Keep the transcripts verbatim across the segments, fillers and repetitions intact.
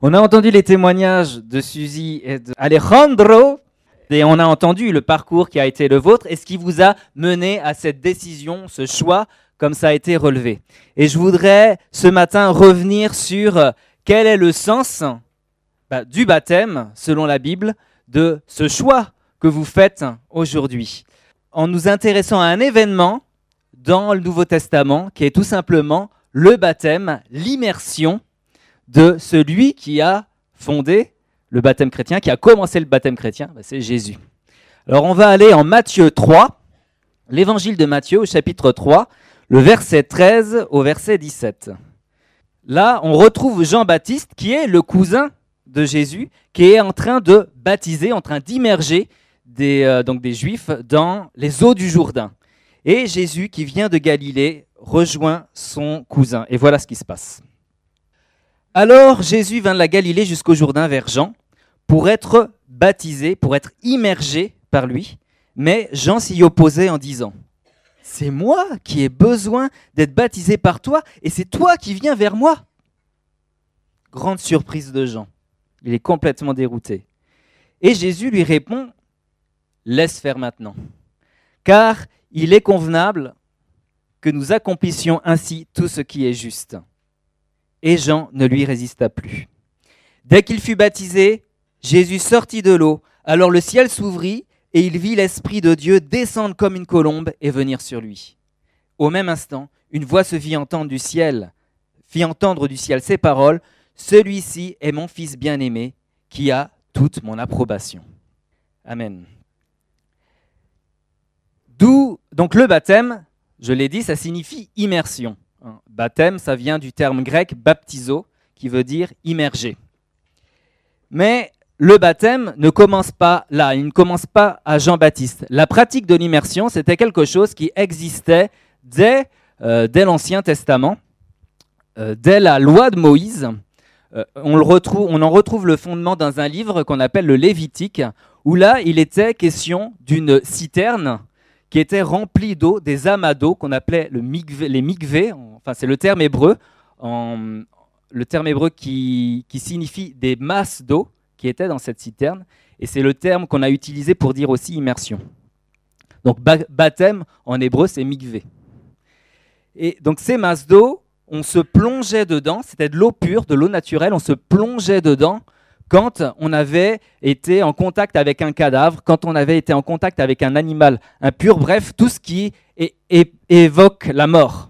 On a entendu les témoignages de Suzy et d'Alejandro et on a entendu le parcours qui a été le vôtre et ce qui vous a mené à cette décision, ce choix, comme ça a été relevé. Et je voudrais ce matin revenir sur quel est le sens bah, du baptême, selon la Bible, de ce choix que vous faites aujourd'hui. En nous intéressant à un événement dans le Nouveau Testament qui est tout simplement le baptême, l'immersion de celui qui a fondé le baptême chrétien, qui a commencé le baptême chrétien, bah c'est Jésus. Alors on va aller en Matthieu trois, l'évangile de Matthieu au chapitre trois, le verset treize au verset dix-sept. Là, on retrouve Jean-Baptiste qui est le cousin de Jésus, qui est en train de baptiser, en train d'immerger des, euh, donc des Juifs dans les eaux du Jourdain. Et Jésus, qui vient de Galilée, rejoint son cousin. Et voilà ce qui se passe. Alors Jésus vint de la Galilée jusqu'au Jourdain vers Jean pour être baptisé, pour être immergé par lui. Mais Jean s'y opposait en disant « C'est moi qui ai besoin d'être baptisé par toi et c'est toi qui viens vers moi !» Grande surprise de Jean. Il est complètement dérouté. Et Jésus lui répond « Laisse faire maintenant, car il est convenable que nous accomplissions ainsi tout ce qui est juste. » Et Jean ne lui résista plus. Dès qu'il fut baptisé, Jésus sortit de l'eau. Alors le ciel s'ouvrit et il vit l'Esprit de Dieu descendre comme une colombe et venir sur lui. Au même instant, une voix se fit entendre du ciel, fit entendre du ciel ces paroles. Celui-ci est mon Fils bien-aimé, qui a toute mon approbation. Amen. D'où donc le baptême, je l'ai dit, ça signifie immersion. Baptême, ça vient du terme grec baptizo, qui veut dire immerger. Mais le baptême ne commence pas là, il ne commence pas à Jean-Baptiste. La pratique de l'immersion, c'était quelque chose qui existait dès, euh, dès l'Ancien Testament, euh, dès la loi de Moïse. Euh, on, le retrouve, on en retrouve le fondement dans un livre qu'on appelle le Lévitique, où là, il était question d'une citerne qui était remplie d'eau, des amas d'eau qu'on appelait le mikvé, les mikvés, enfin c'est le terme hébreu, en, le terme hébreu qui, qui signifie des masses d'eau qui étaient dans cette citerne, et c'est le terme qu'on a utilisé pour dire aussi immersion. Donc baptême en hébreu c'est mikvé. Et donc ces masses d'eau, on se plongeait dedans, c'était de l'eau pure, de l'eau naturelle, on se plongeait dedans quand on avait été en contact avec un cadavre, quand on avait été en contact avec un animal impur, bref, tout ce qui é- é- évoque la mort.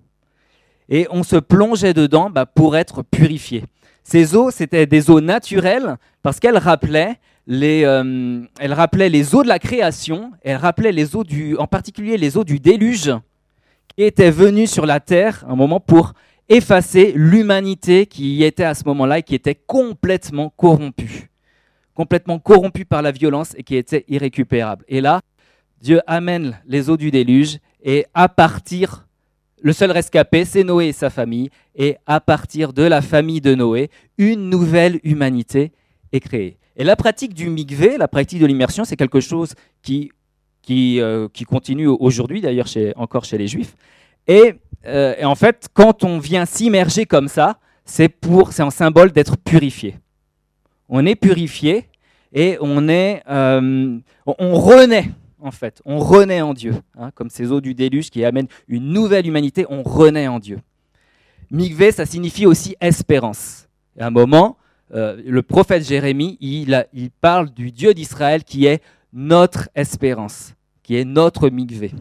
Et on se plongeait dedans bah, pour être purifié. Ces eaux, c'était des eaux naturelles parce qu'elles rappelaient les, euh, elles rappelaient les eaux de la création, elles rappelaient les eaux du, en particulier les eaux du déluge qui étaient venues sur la terre un moment pour effacer l'humanité qui y était à ce moment-là et qui était complètement corrompue. Complètement corrompue par la violence et qui était irrécupérable. Et là, Dieu amène les eaux du déluge et à partir, le seul rescapé, c'est Noé et sa famille. Et à partir de la famille de Noé, une nouvelle humanité est créée. Et la pratique du mikvé, la pratique de l'immersion, c'est quelque chose qui, qui, euh, qui continue aujourd'hui, d'ailleurs chez, encore chez les Juifs. Et, euh, et en fait, quand on vient s'immerger comme ça, c'est, pour, c'est un symbole d'être purifié. On est purifié et on, est, euh, on, on renaît, en fait. On renaît en Dieu. Hein, comme ces eaux du déluge qui amènent une nouvelle humanité, on renaît en Dieu. Mikvé, ça signifie aussi espérance. Et à un moment, euh, le prophète Jérémie, il, a, il parle du Dieu d'Israël qui est notre espérance, qui est notre mikvé.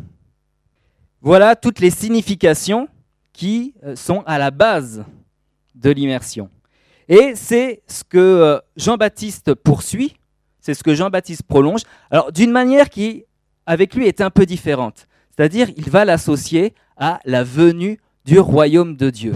Voilà toutes les significations qui sont à la base de l'immersion. Et c'est ce que Jean-Baptiste poursuit, c'est ce que Jean-Baptiste prolonge, alors d'une manière qui, avec lui, est un peu différente. C'est-à-dire, il va l'associer à la venue du royaume de Dieu,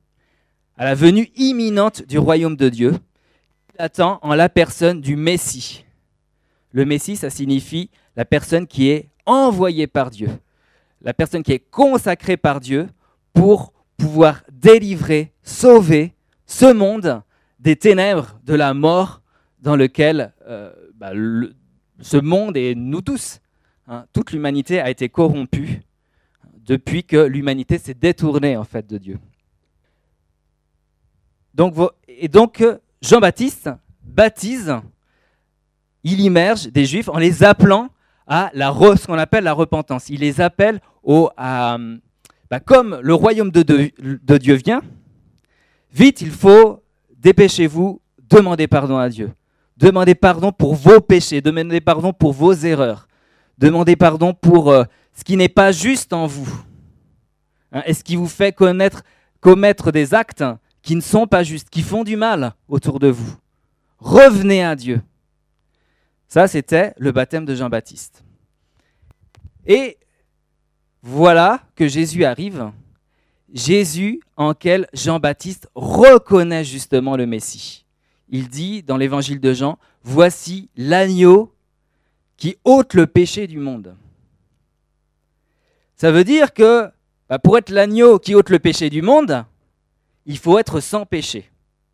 à la venue imminente du royaume de Dieu, qu'il attend en la personne du Messie. Le Messie, ça signifie la personne qui est envoyée par Dieu. La personne qui est consacrée par Dieu pour pouvoir délivrer, sauver ce monde des ténèbres, de la mort dans lequel euh, bah, le, ce monde et nous tous, hein, toute l'humanité a été corrompue depuis que l'humanité s'est détournée en fait de Dieu. Donc, et donc Jean-Baptiste baptise, il immerge des Juifs en les appelant à la re, ce qu'on appelle la repentance. Il les appelle au, à, bah, comme le royaume de, de, de Dieu vient, vite, il faut, dépêchez-vous, demander pardon à Dieu. Demandez pardon pour vos péchés, demandez pardon pour vos erreurs, demandez pardon pour euh, ce qui n'est pas juste en vous, hein, et ce qui vous fait connaître, commettre des actes qui ne sont pas justes, qui font du mal autour de vous. Revenez à Dieu. Ça, c'était le baptême de Jean-Baptiste. Et voilà que Jésus arrive, Jésus en quel Jean-Baptiste reconnaît justement le Messie. Il dit dans l'évangile de Jean, « Voici l'agneau qui ôte le péché du monde. » Ça veut dire que bah, pour être l'agneau qui ôte le péché du monde, il faut être sans péché.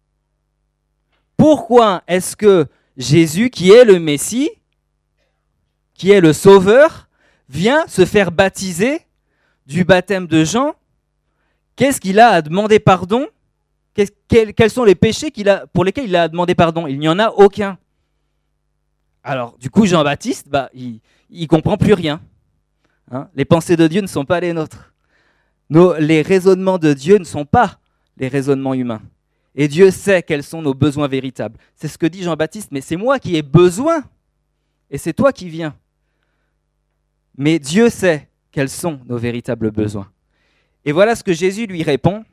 Pourquoi est-ce que Jésus, qui est le Messie, qui est le Sauveur, vient se faire baptiser du baptême de Jean? Qu'est-ce qu'il a à demander pardon? Quels, quels sont les péchés qu'il a, pour lesquels il a demandé pardon? Il n'y en a aucun. Alors, du coup, Jean-Baptiste, bah, il ne comprend plus rien. Hein, les pensées de Dieu ne sont pas les nôtres. Nos, les raisonnements de Dieu ne sont pas les raisonnements humains. Et Dieu sait quels sont nos besoins véritables. C'est ce que dit Jean-Baptiste, mais c'est moi qui ai besoin, et c'est toi qui viens. Mais Dieu sait quels sont nos véritables besoins. Et voilà ce que Jésus lui répond.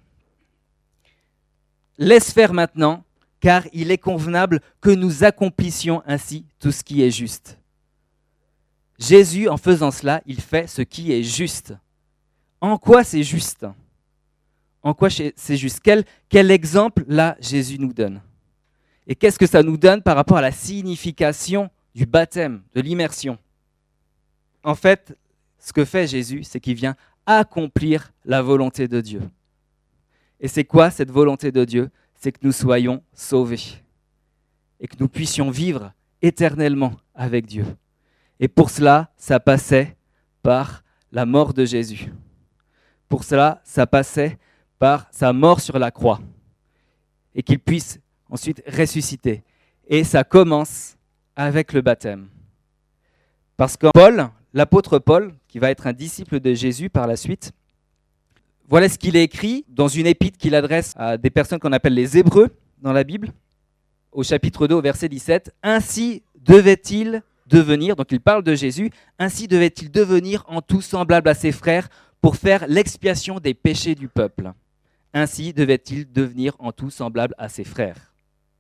Laisse faire maintenant, car il est convenable que nous accomplissions ainsi tout ce qui est juste. Jésus, en faisant cela, il fait ce qui est juste. En quoi c'est juste? En quoi c'est juste? Quel, quel exemple, là, Jésus nous donne? Et qu'est-ce que ça nous donne par rapport à la signification du baptême, de l'immersion? En fait, ce que fait Jésus, c'est qu'il vient accomplir la volonté de Dieu. Et c'est quoi cette volonté de Dieu? C'est que nous soyons sauvés et que nous puissions vivre éternellement avec Dieu. Et pour cela, ça passait par la mort de Jésus. Pour cela, ça passait par sa mort sur la croix et qu'il puisse ensuite ressusciter. Et ça commence avec le baptême. Parce que Paul, l'apôtre Paul, qui va être un disciple de Jésus par la suite, voilà ce qu'il a écrit dans une épître qu'il adresse à des personnes qu'on appelle les Hébreux dans la Bible, au chapitre deux, au verset dix-sept. « Ainsi devait-il devenir », donc il parle de Jésus, « ainsi devait-il devenir en tout semblable à ses frères pour faire l'expiation des péchés du peuple. Ainsi devait-il devenir en tout semblable à ses frères. »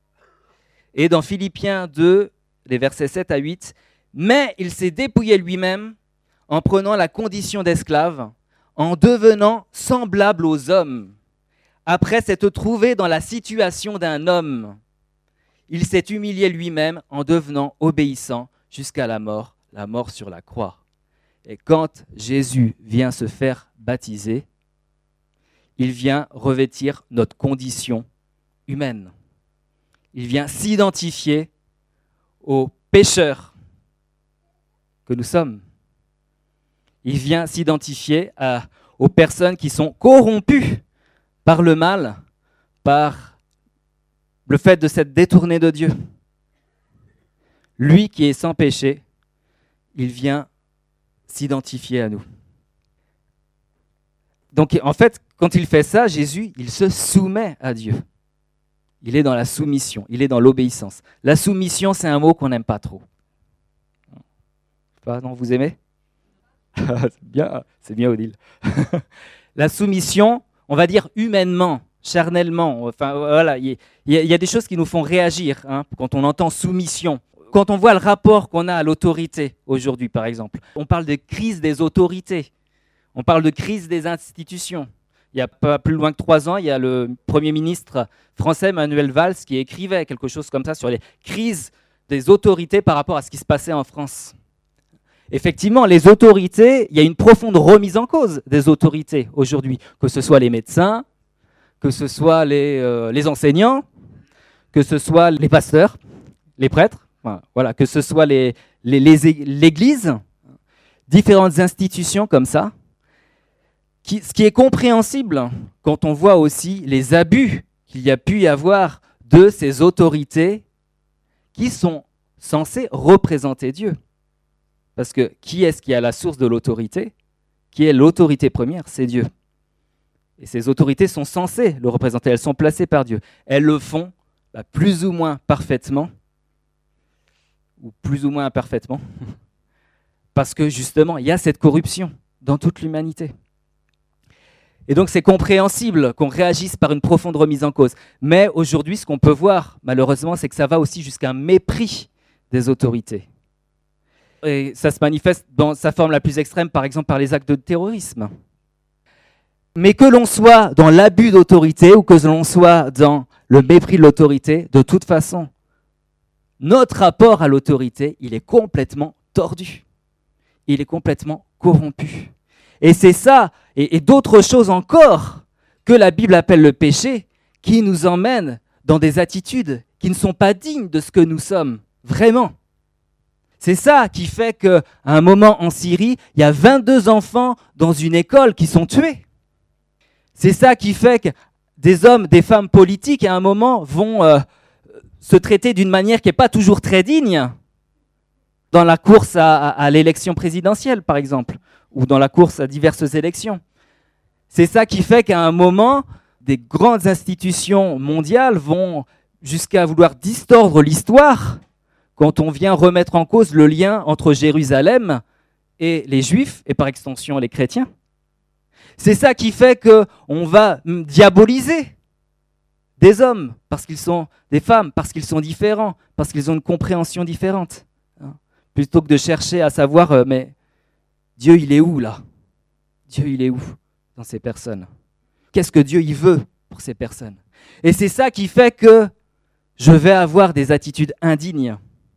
Et dans Philippiens deux, les versets sept à huit, « Mais il s'est dépouillé lui-même en prenant la condition d'esclave, en devenant semblable aux hommes. Après s'être trouvé dans la situation d'un homme, il s'est humilié lui-même en devenant obéissant jusqu'à la mort, la mort sur la croix. » Et quand Jésus vient se faire baptiser, il vient revêtir notre condition humaine. Il vient s'identifier aux pécheurs que nous sommes. Il vient s'identifier à, aux personnes qui sont corrompues par le mal, par le fait de s'être détourné de Dieu. Lui qui est sans péché, il vient s'identifier à nous. Donc en fait, quand il fait ça, Jésus, il se soumet à Dieu. Il est dans la soumission, il est dans l'obéissance. La soumission, c'est un mot qu'on n'aime pas trop. Pas, non, vous aimez? C'est bien, c'est bien Odile. La soumission, on va dire humainement, charnellement, enfin voilà, il y, y, y a des choses qui nous font réagir hein, quand on entend soumission. Quand on voit le rapport qu'on a à l'autorité aujourd'hui, par exemple, on parle de crise des autorités, on parle de crise des institutions. Il n'y a pas plus loin que trois ans, il y a le Premier ministre français, Manuel Valls, qui écrivait quelque chose comme ça sur les crises des autorités par rapport à ce qui se passait en France. Effectivement, les autorités, il y a une profonde remise en cause des autorités aujourd'hui, que ce soit les médecins, que ce soit les, euh, les enseignants, que ce soit les pasteurs, les prêtres, enfin, voilà, que ce soit les, les, les, l'Église, différentes institutions comme ça, qui, ce qui est compréhensible quand on voit aussi les abus qu'il y a pu y avoir de ces autorités qui sont censées représenter Dieu. Parce que qui est-ce qui a la source de l'autorité? Qui est l'autorité première? C'est Dieu. Et ces autorités sont censées le représenter, elles sont placées par Dieu. Elles le font bah, plus ou moins parfaitement, ou plus ou moins imparfaitement, parce que justement, il y a cette corruption dans toute l'humanité. Et donc c'est compréhensible qu'on réagisse par une profonde remise en cause. Mais aujourd'hui, ce qu'on peut voir, malheureusement, c'est que ça va aussi jusqu'à un mépris des autorités. Et ça se manifeste dans sa forme la plus extrême, par exemple par les actes de terrorisme. Mais que l'on soit dans l'abus d'autorité ou que l'on soit dans le mépris de l'autorité, de toute façon, notre rapport à l'autorité, il est complètement tordu. Il est complètement corrompu. Et c'est ça, et, et d'autres choses encore, que la Bible appelle le péché, qui nous emmène dans des attitudes qui ne sont pas dignes de ce que nous sommes, vraiment. C'est ça qui fait qu'à un moment en Syrie, il y a vingt-deux enfants dans une école qui sont tués. C'est ça qui fait que des hommes, des femmes politiques, à un moment, vont euh, se traiter d'une manière qui n'est pas toujours très digne, dans la course à, à, à l'élection présidentielle, par exemple, ou dans la course à diverses élections. C'est ça qui fait qu'à un moment, des grandes institutions mondiales vont jusqu'à vouloir distordre l'histoire quand on vient remettre en cause le lien entre Jérusalem et les Juifs, et par extension les chrétiens. C'est ça qui fait qu'on va diaboliser des hommes, parce qu'ils sont des femmes, parce qu'ils sont différents, parce qu'ils ont une compréhension différente. Plutôt que de chercher à savoir, euh, mais Dieu, il est où là? Dieu, il est où dans ces personnes? Qu'est-ce que Dieu, il veut pour ces personnes? Et c'est ça qui fait que je vais avoir des attitudes indignes.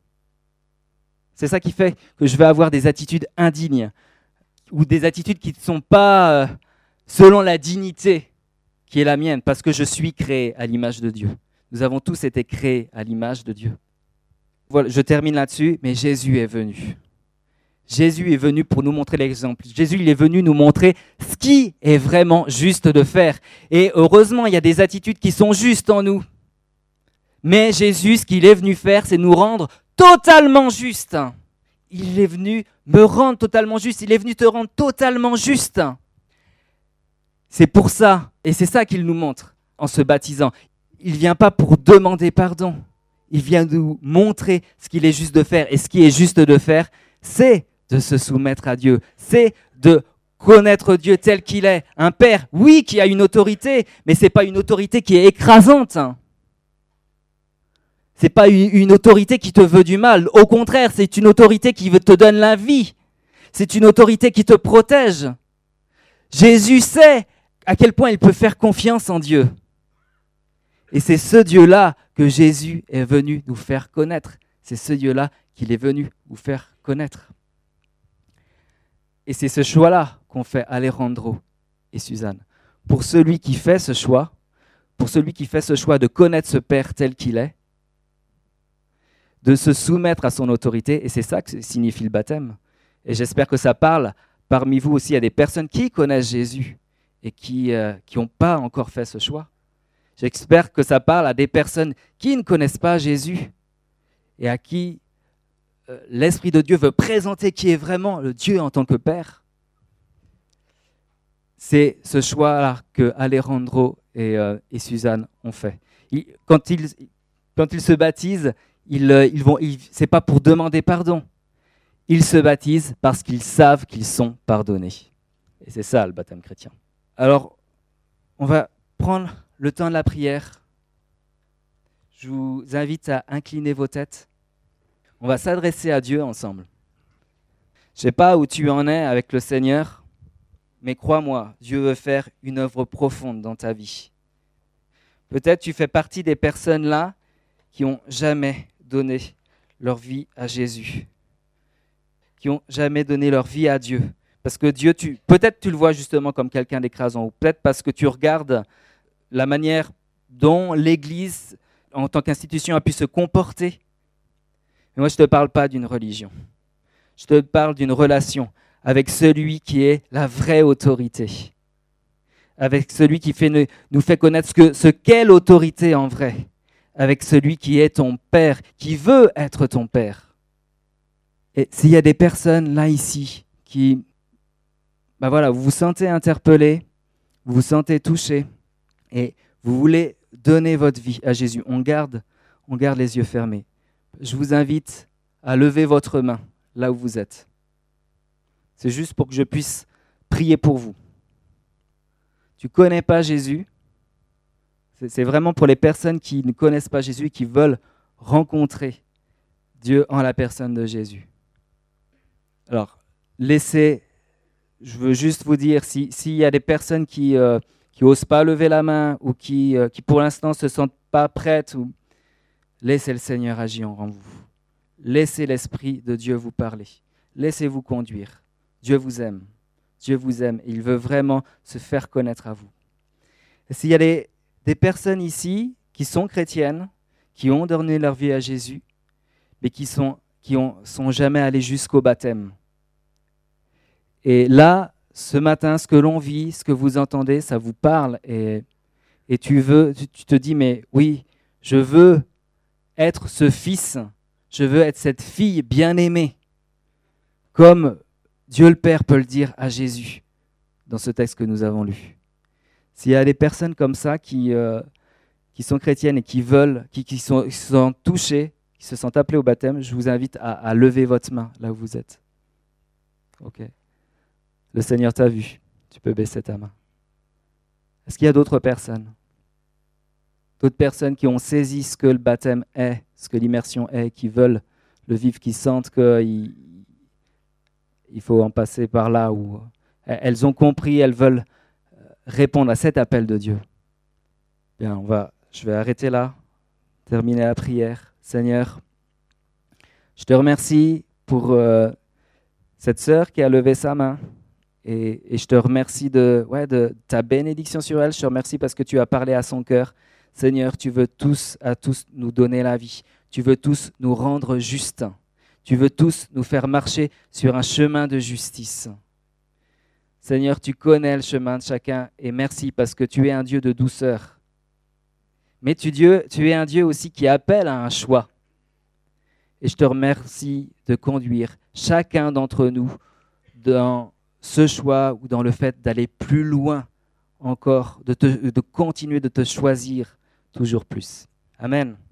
C'est ça qui fait que je vais avoir des attitudes indignes ou des attitudes qui ne sont pas euh, selon la dignité qui est la mienne, parce que je suis créé à l'image de Dieu. Nous avons tous été créés à l'image de Dieu. Voilà, je termine là-dessus, mais Jésus est venu. Jésus est venu pour nous montrer l'exemple. Jésus, il est venu nous montrer ce qui est vraiment juste de faire. Et heureusement, il y a des attitudes qui sont justes en nous. Mais Jésus, ce qu'il est venu faire, c'est nous rendre totalement justes. Il est venu me rendre totalement juste. Il est venu te rendre totalement juste. C'est pour ça, et c'est ça qu'il nous montre en se baptisant. Il ne vient pas pour demander pardon. Il vient nous montrer ce qu'il est juste de faire. Et ce qui est juste de faire, c'est de se soumettre à Dieu. C'est de connaître Dieu tel qu'il est. Un père, oui, qui a une autorité, mais ce n'est pas une autorité qui est écrasante. Ce n'est pas une autorité qui te veut du mal. Au contraire, c'est une autorité qui te donne la vie. C'est une autorité qui te protège. Jésus sait à quel point il peut faire confiance en Dieu. Et c'est ce Dieu-là que Jésus est venu nous faire connaître. C'est ce Dieu-là qu'il est venu nous faire connaître. Et c'est ce choix-là qu'ont fait Alejandro et Suzanne. Pour celui qui fait ce choix, pour celui qui fait ce choix de connaître ce Père tel qu'il est, de se soumettre à son autorité, et c'est ça que signifie le baptême. Et j'espère que ça parle parmi vous aussi à des personnes qui connaissent Jésus et qui euh, qui n'ont pas encore fait ce choix. J'espère que ça parle à des personnes qui ne connaissent pas Jésus et à qui euh, l'Esprit de Dieu veut présenter qui est vraiment le Dieu en tant que Père. C'est ce choix-là que Alejandro et, euh, et Suzanne ont fait. Ils, quand, ils, quand ils se baptisent, ils, ils vont, ils, c'est pas pour demander pardon. Ils se baptisent parce qu'ils savent qu'ils sont pardonnés. Et c'est ça le baptême chrétien. Alors, on va prendre le temps de la prière. Je vous invite à incliner vos têtes. On va s'adresser à Dieu ensemble. Je ne sais pas où tu en es avec le Seigneur, mais crois-moi, Dieu veut faire une œuvre profonde dans ta vie. Peut-être tu fais partie des personnes là qui n'ont jamais donné leur vie à Jésus, qui n'ont jamais donné leur vie à Dieu. Parce que Dieu, tu, peut-être tu le vois justement comme quelqu'un d'écrasant, ou peut-être parce que tu regardes la manière dont l'Église, en tant qu'institution, a pu se comporter. Mais moi, je ne te parle pas d'une religion. Je te parle d'une relation avec celui qui est la vraie autorité. Avec celui qui fait, nous fait connaître ce, que, ce qu'est l'autorité en vrai. avec celui qui est ton Père, qui veut être ton Père. Et s'il y a des personnes là ici qui, ben voilà, vous vous sentez interpellé, vous vous sentez touché et vous voulez donner votre vie à Jésus, on garde, on garde les yeux fermés. Je vous invite à lever votre main là où vous êtes. C'est juste pour que je puisse prier pour vous. Tu ne connais pas Jésus. C'est vraiment pour les personnes qui ne connaissent pas Jésus et qui veulent rencontrer Dieu en la personne de Jésus. Alors, laissez, je veux juste vous dire, s'il si y a des personnes qui euh, qui n'osent pas lever la main ou qui, euh, qui pour l'instant ne se sentent pas prêtes, ou... laissez le Seigneur agir en vous. Laissez l'Esprit de Dieu vous parler. Laissez-vous conduire. Dieu vous aime. Dieu vous aime et il veut vraiment se faire connaître à vous. Et s'il y a des, des personnes ici qui sont chrétiennes, qui ont donné leur vie à Jésus, mais qui sont, qui ont, sont jamais allées jusqu'au baptême. Et là, ce matin, ce que l'on vit, ce que vous entendez, ça vous parle et, et tu, veux, tu, tu te dis, mais oui, je veux être ce fils, je veux être cette fille bien-aimée, comme Dieu le Père peut le dire à Jésus dans ce texte que nous avons lu. S'il y a des personnes comme ça qui, euh, qui sont chrétiennes et qui veulent, qui, qui, sont, qui sont touchées, qui se sentent appelées au baptême, je vous invite à, à lever votre main là où vous êtes. Ok. Le Seigneur t'a vu, tu peux baisser ta main. Est-ce qu'il y a d'autres personnes? D'autres personnes qui ont saisi ce que le baptême est, ce que l'immersion est, qui veulent le vivre, qui sentent qu'il il faut en passer par là, où elles ont compris, elles veulent répondre à cet appel de Dieu. Bien, on va, je vais arrêter là, terminer la prière. Seigneur, je te remercie pour euh, cette sœur qui a levé sa main. Et, et je te remercie de, ouais, de ta bénédiction sur elle. Je te remercie parce que tu as parlé à son cœur. Seigneur, tu veux tous, à tous nous donner la vie. Tu veux tous nous rendre justes. Tu veux tous nous faire marcher sur un chemin de justice. Seigneur, tu connais le chemin de chacun et merci parce que tu es un Dieu de douceur. Mais tu, Dieu, tu es un Dieu aussi qui appelle à un choix. Et je te remercie de conduire chacun d'entre nous dans ce choix ou dans le fait d'aller plus loin encore, de, te, de continuer de te choisir toujours plus. Amen.